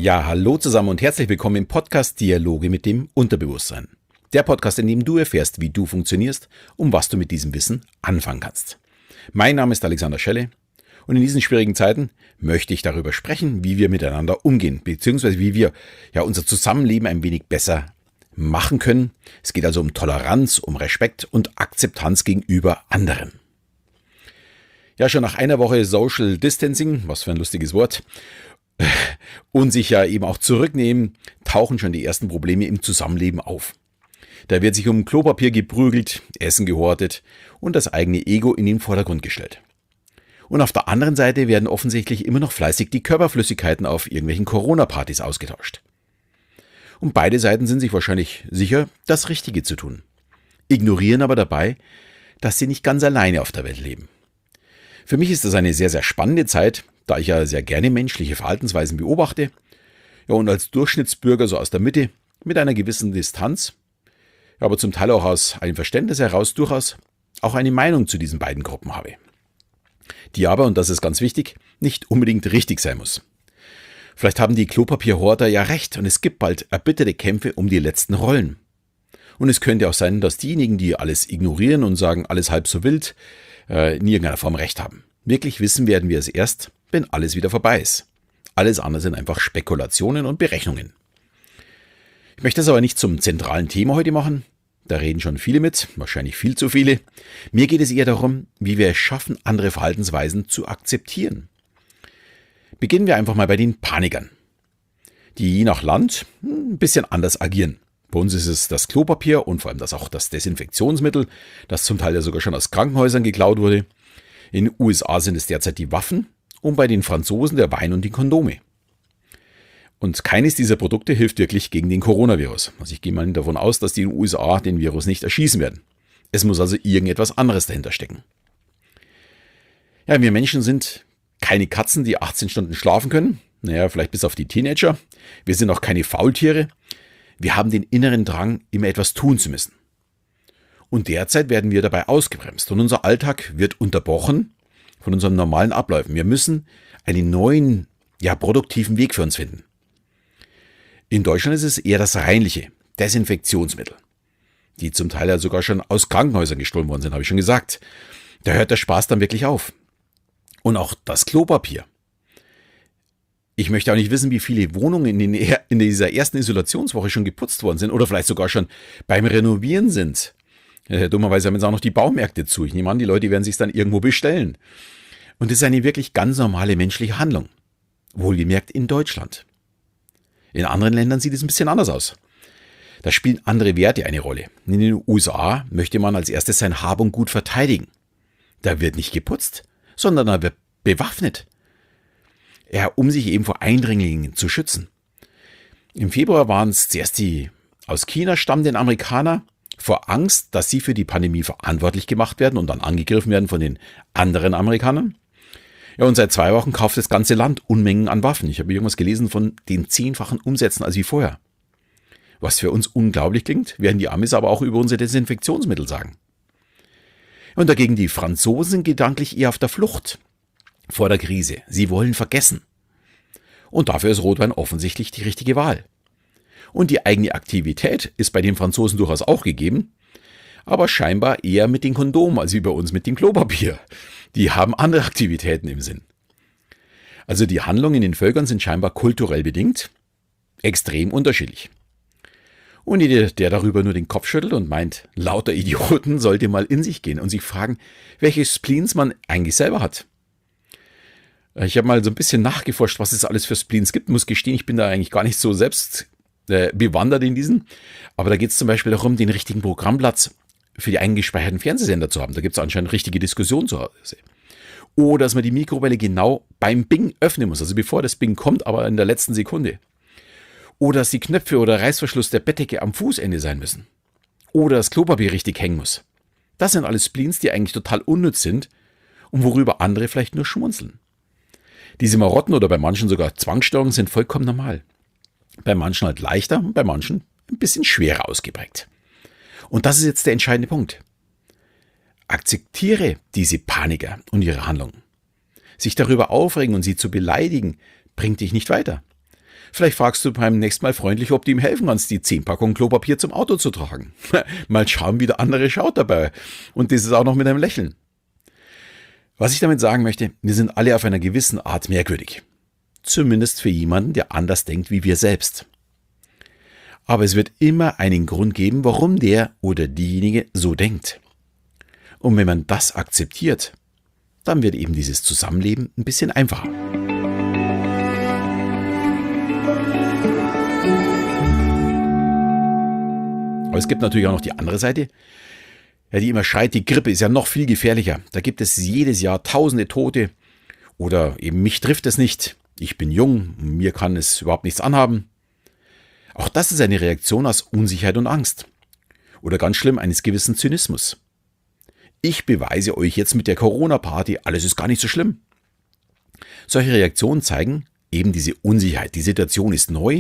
Ja, hallo zusammen und herzlich willkommen im Podcast Dialoge mit dem Unterbewusstsein. Der Podcast, in dem du erfährst, wie du funktionierst und was du mit diesem Wissen anfangen kannst. Mein Name ist Alexander Schelle und in diesen schwierigen Zeiten möchte ich darüber sprechen, wie wir miteinander umgehen, beziehungsweise wie wir unser Zusammenleben ein wenig besser machen können. Es geht also um Toleranz, um Respekt und Akzeptanz gegenüber anderen. Ja, schon nach einer Woche Social Distancing, was für ein lustiges Wort, und sich ja eben auch zurücknehmen, tauchen schon die ersten Probleme im Zusammenleben auf. Da wird sich um Klopapier geprügelt, Essen gehortet und das eigene Ego in den Vordergrund gestellt. Und auf der anderen Seite werden offensichtlich immer noch fleißig die Körperflüssigkeiten auf irgendwelchen Corona-Partys ausgetauscht. Und beide Seiten sind sich wahrscheinlich sicher, das Richtige zu tun. Ignorieren aber dabei, dass sie nicht ganz alleine auf der Welt leben. Für mich ist das eine sehr, sehr spannende Zeit, da ich ja sehr gerne menschliche Verhaltensweisen beobachte, und als Durchschnittsbürger so aus der Mitte mit einer gewissen Distanz, aber zum Teil auch aus einem Verständnis heraus durchaus auch eine Meinung zu diesen beiden Gruppen habe. Die aber, und das ist ganz wichtig, nicht unbedingt richtig sein muss. Vielleicht haben die Klopapierhorter ja recht und es gibt bald erbitterte Kämpfe um die letzten Rollen. Und es könnte auch sein, dass diejenigen, die alles ignorieren und sagen, alles halb so wild, in irgendeiner Form recht haben. Wirklich wissen werden wir es erst, wenn alles wieder vorbei ist. Alles andere sind einfach Spekulationen und Berechnungen. Ich möchte das aber nicht zum zentralen Thema heute machen. Da reden schon viele mit, wahrscheinlich viel zu viele. Mir geht es eher darum, wie wir es schaffen, andere Verhaltensweisen zu akzeptieren. Beginnen wir einfach mal bei den Panikern, die je nach Land ein bisschen anders agieren. Bei uns ist es das Klopapier und vor allem auch das Desinfektionsmittel, das zum Teil ja sogar schon aus Krankenhäusern geklaut wurde. In den USA sind es derzeit die Waffen und bei den Franzosen der Wein und die Kondome. Und keines dieser Produkte hilft wirklich gegen den Coronavirus. Also ich gehe mal davon aus, dass die in den USA den Virus nicht erschießen werden. Es muss also irgendetwas anderes dahinter stecken. Ja, wir Menschen sind keine Katzen, die 18 Stunden schlafen können. Naja, vielleicht bis auf die Teenager. Wir sind auch keine Faultiere. Wir haben den inneren Drang, immer etwas tun zu müssen. Und derzeit werden wir dabei ausgebremst und unser Alltag wird unterbrochen von unseren normalen Abläufen. Wir müssen einen neuen, produktiven Weg für uns finden. In Deutschland ist es eher das reinliche Desinfektionsmittel, die zum Teil ja sogar schon aus Krankenhäusern gestohlen worden sind, habe ich schon gesagt. Da hört der Spaß dann wirklich auf. Und auch das Klopapier. Ich möchte auch nicht wissen, wie viele Wohnungen in dieser ersten Isolationswoche schon geputzt worden sind oder vielleicht sogar schon beim Renovieren sind. Dummerweise haben jetzt auch noch die Baumärkte zu. Ich nehme an, die Leute werden sich dann irgendwo bestellen. Und das ist eine wirklich ganz normale menschliche Handlung. Wohlgemerkt in Deutschland. In anderen Ländern sieht es ein bisschen anders aus. Da spielen andere Werte eine Rolle. In den USA möchte man als erstes sein Hab und Gut verteidigen. Da wird nicht geputzt, sondern da wird bewaffnet. Ja, um sich eben vor Eindringlingen zu schützen. Im Februar waren es zuerst die aus China stammenden Amerikaner, vor Angst, dass sie für die Pandemie verantwortlich gemacht werden und dann angegriffen werden von den anderen Amerikanern. Ja, und seit 2 Wochen kauft das ganze Land Unmengen an Waffen. Ich habe irgendwas gelesen von den 10-fachen Umsätzen als wie vorher. Was für uns unglaublich klingt, werden die Amis aber auch über unsere Desinfektionsmittel sagen. Und dagegen die Franzosen sind gedanklich eher auf der Flucht vor der Krise. Sie wollen vergessen. Und dafür ist Rotwein offensichtlich die richtige Wahl. Und die eigene Aktivität ist bei den Franzosen durchaus auch gegeben, aber scheinbar eher mit den Kondomen als wie bei uns mit dem Klopapier. Die haben andere Aktivitäten im Sinn. Also die Handlungen in den Völkern sind scheinbar kulturell bedingt, extrem unterschiedlich. Und jeder, der darüber nur den Kopf schüttelt und meint, lauter Idioten, sollte mal in sich gehen und sich fragen, welche Spleens man eigentlich selber hat. Ich habe mal so ein bisschen nachgeforscht, was es alles für Spleens gibt. Muss gestehen, ich bin da eigentlich gar nicht so selbst bewandert in diesen. Aber da geht es zum Beispiel darum, den richtigen Programmplatz für die eingespeicherten Fernsehsender zu haben. Da gibt es anscheinend richtige Diskussionen zu Hause. Oder dass man die Mikrowelle genau beim Bing öffnen muss, also bevor das Bing kommt, aber in der letzten Sekunde. Oder dass die Knöpfe oder Reißverschluss der Bettdecke am Fußende sein müssen. Oder das Klopapier richtig hängen muss. Das sind alles Spleens, die eigentlich total unnütz sind und worüber andere vielleicht nur schmunzeln. Diese Marotten oder bei manchen sogar Zwangsstörungen sind vollkommen normal. Bei manchen halt leichter und bei manchen ein bisschen schwerer ausgeprägt. Und das ist jetzt der entscheidende Punkt. Akzeptiere diese Paniker und ihre Handlungen. Sich darüber aufregen und sie zu beleidigen, bringt dich nicht weiter. Vielleicht fragst du beim nächsten Mal freundlich, ob du ihm helfen kannst, die 10 Packungen Klopapier zum Auto zu tragen. Mal schauen, wie der andere schaut dabei. Und das ist auch noch mit einem Lächeln. Was ich damit sagen möchte, wir sind alle auf einer gewissen Art merkwürdig. Zumindest für jemanden, der anders denkt wie wir selbst. Aber es wird immer einen Grund geben, warum der oder diejenige so denkt. Und wenn man das akzeptiert, dann wird eben dieses Zusammenleben ein bisschen einfacher. Aber es gibt natürlich auch noch die andere Seite, die immer schreit, die Grippe ist ja noch viel gefährlicher. Da gibt es jedes Jahr tausende Tote oder eben mich trifft es nicht. Ich bin jung, mir kann es überhaupt nichts anhaben. Auch das ist eine Reaktion aus Unsicherheit und Angst. Oder ganz schlimm, eines gewissen Zynismus. Ich beweise euch jetzt mit der Corona-Party, alles ist gar nicht so schlimm. Solche Reaktionen zeigen eben diese Unsicherheit. Die Situation ist neu.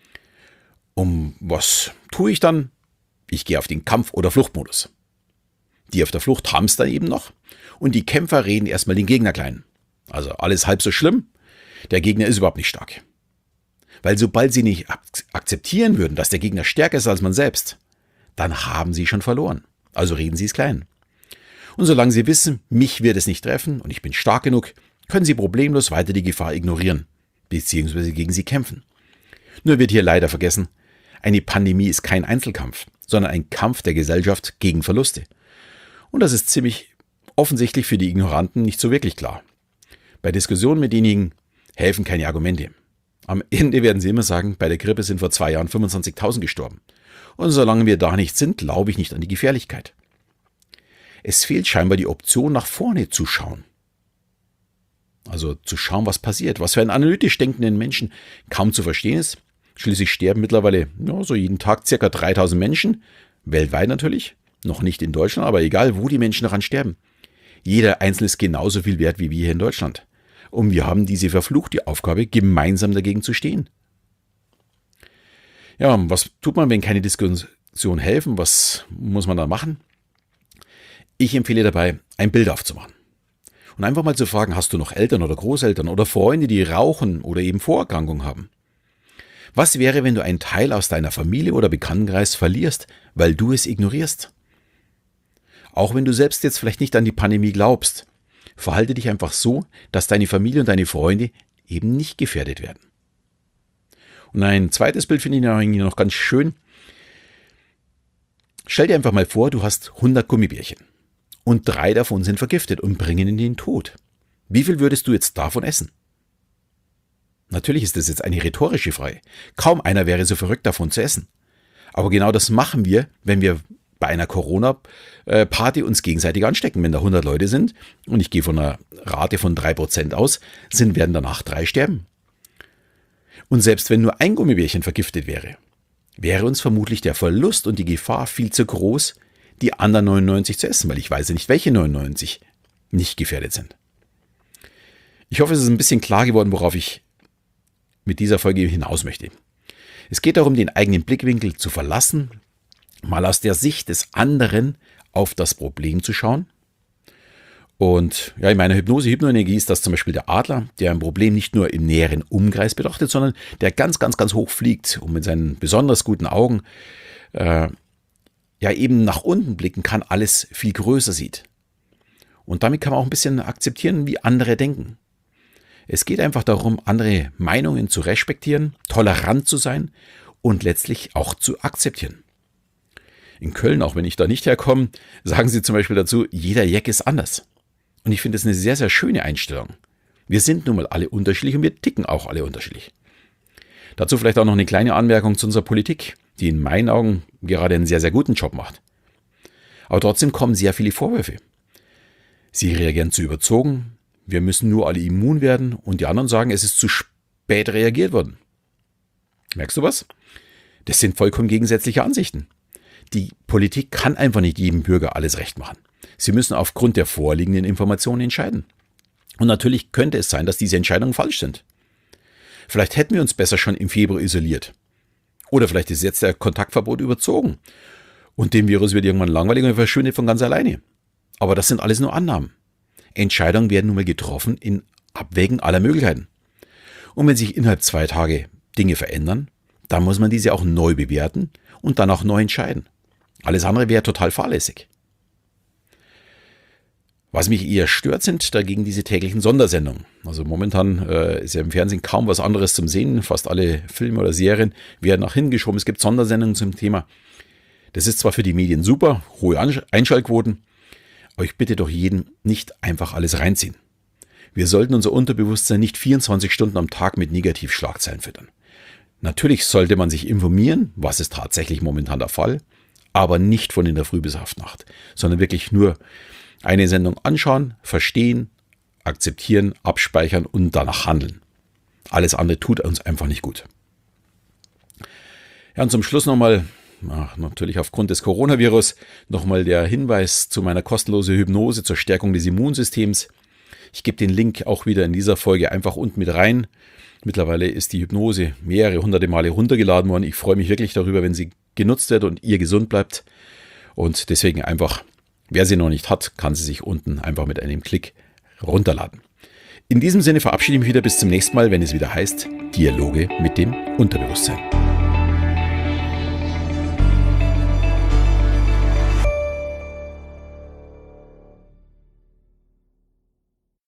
Was tue ich dann? Ich gehe auf den Kampf- oder Fluchtmodus. Die auf der Flucht haben es dann eben noch und die Kämpfer reden erstmal den Gegner klein. Also alles halb so schlimm, der Gegner ist überhaupt nicht stark. Weil sobald sie nicht akzeptieren würden, dass der Gegner stärker ist als man selbst, dann haben sie schon verloren. Also reden sie es klein. Und solange sie wissen, mich wird es nicht treffen und ich bin stark genug, können sie problemlos weiter die Gefahr ignorieren, beziehungsweise gegen sie kämpfen. Nur wird hier leider vergessen, eine Pandemie ist kein Einzelkampf, sondern ein Kampf der Gesellschaft gegen Verluste. Und das ist ziemlich offensichtlich für die Ignoranten nicht so wirklich klar. Bei Diskussionen mit denjenigen helfen keine Argumente. Am Ende werden sie immer sagen, bei der Grippe sind vor 2 Jahren 25.000 gestorben. Und solange wir da nicht sind, glaube ich nicht an die Gefährlichkeit. Es fehlt scheinbar die Option, nach vorne zu schauen. Also zu schauen, was passiert, was für einen analytisch denkenden Menschen kaum zu verstehen ist. Schließlich sterben mittlerweile so jeden Tag ca. 3.000 Menschen, weltweit natürlich. Noch nicht in Deutschland, aber egal, wo die Menschen daran sterben. Jeder Einzelne ist genauso viel wert wie wir hier in Deutschland. Und wir haben diese verfluchte Aufgabe, gemeinsam dagegen zu stehen. Ja, was tut man, wenn keine Diskussionen helfen? Was muss man da machen? Ich empfehle dabei, ein Bild aufzumachen. Und einfach mal zu fragen, hast du noch Eltern oder Großeltern oder Freunde, die rauchen oder eben Vorerkrankungen haben? Was wäre, wenn du einen Teil aus deiner Familie oder Bekanntenkreis verlierst, weil du es ignorierst? Auch wenn du selbst jetzt vielleicht nicht an die Pandemie glaubst, verhalte dich einfach so, dass deine Familie und deine Freunde eben nicht gefährdet werden. Und ein zweites Bild finde ich eigentlich noch ganz schön. Stell dir einfach mal vor, du hast 100 Gummibärchen und 3 davon sind vergiftet und bringen in den Tod. Wie viel würdest du jetzt davon essen? Natürlich ist das jetzt eine rhetorische Frage. Kaum einer wäre so verrückt, davon zu essen. Aber genau das machen wir, wenn wir bei einer Corona-Party uns gegenseitig anstecken. Wenn da 100 Leute sind, und ich gehe von einer Rate von 3% aus, werden danach 3 sterben. Und selbst wenn nur ein Gummibärchen vergiftet wäre uns vermutlich der Verlust und die Gefahr viel zu groß, die anderen 99 zu essen, weil ich weiß ja nicht, welche 99 nicht gefährdet sind. Ich hoffe, es ist ein bisschen klar geworden, worauf ich mit dieser Folge hinaus möchte. Es geht darum, den eigenen Blickwinkel zu verlassen, mal aus der Sicht des anderen auf das Problem zu schauen. Und ja, in meiner Hypnoenergie ist das zum Beispiel der Adler, der ein Problem nicht nur im näheren Umkreis betrachtet, sondern der ganz, ganz, ganz hoch fliegt und mit seinen besonders guten Augen eben nach unten blicken kann, alles viel größer sieht. Und damit kann man auch ein bisschen akzeptieren, wie andere denken. Es geht einfach darum, andere Meinungen zu respektieren, tolerant zu sein und letztlich auch zu akzeptieren. In Köln, auch wenn ich da nicht herkomme, sagen sie zum Beispiel dazu, jeder Jack ist anders. Und ich finde das eine sehr, sehr schöne Einstellung. Wir sind nun mal alle unterschiedlich und wir ticken auch alle unterschiedlich. Dazu vielleicht auch noch eine kleine Anmerkung zu unserer Politik, die in meinen Augen gerade einen sehr, sehr guten Job macht. Aber trotzdem kommen sehr viele Vorwürfe. Sie reagieren zu überzogen, wir müssen nur alle immun werden und die anderen sagen, es ist zu spät reagiert worden. Merkst du was? Das sind vollkommen gegensätzliche Ansichten. Die Politik kann einfach nicht jedem Bürger alles recht machen. Sie müssen aufgrund der vorliegenden Informationen entscheiden. Und natürlich könnte es sein, dass diese Entscheidungen falsch sind. Vielleicht hätten wir uns besser schon im Februar isoliert. Oder vielleicht ist jetzt der Kontaktverbot überzogen. Und dem Virus wird irgendwann langweilig und verschwindet von ganz alleine. Aber das sind alles nur Annahmen. Entscheidungen werden nun mal getroffen in Abwägen aller Möglichkeiten. Und wenn sich innerhalb 2 Tage Dinge verändern, dann muss man diese auch neu bewerten und dann auch neu entscheiden. Alles andere wäre total fahrlässig. Was mich eher stört, sind dagegen diese täglichen Sondersendungen. Also momentan ist ja im Fernsehen kaum was anderes zum Sehen. Fast alle Filme oder Serien werden nach hinten geschoben. Es gibt Sondersendungen zum Thema. Das ist zwar für die Medien super, hohe Einschaltquoten, aber ich bitte doch jeden, nicht einfach alles reinziehen. Wir sollten unser Unterbewusstsein nicht 24 Stunden am Tag mit Negativschlagzeilen füttern. Natürlich sollte man sich informieren, was ist tatsächlich momentan der Fall, aber nicht von in der Früh bis auf Nacht, sondern wirklich nur eine Sendung anschauen, verstehen, akzeptieren, abspeichern und danach handeln. Alles andere tut uns einfach nicht gut. Ja, und zum Schluss nochmal, natürlich aufgrund des Coronavirus, nochmal der Hinweis zu meiner kostenlosen Hypnose zur Stärkung des Immunsystems. Ich gebe den Link auch wieder in dieser Folge einfach unten mit rein. Mittlerweile ist die Hypnose mehrere hunderte Male runtergeladen worden. Ich freue mich wirklich darüber, wenn sie genutzt wird und ihr gesund bleibt. Und deswegen einfach, wer sie noch nicht hat, kann sie sich unten einfach mit einem Klick runterladen. In diesem Sinne verabschiede ich mich wieder bis zum nächsten Mal, wenn es wieder heißt Dialoge mit dem Unterbewusstsein.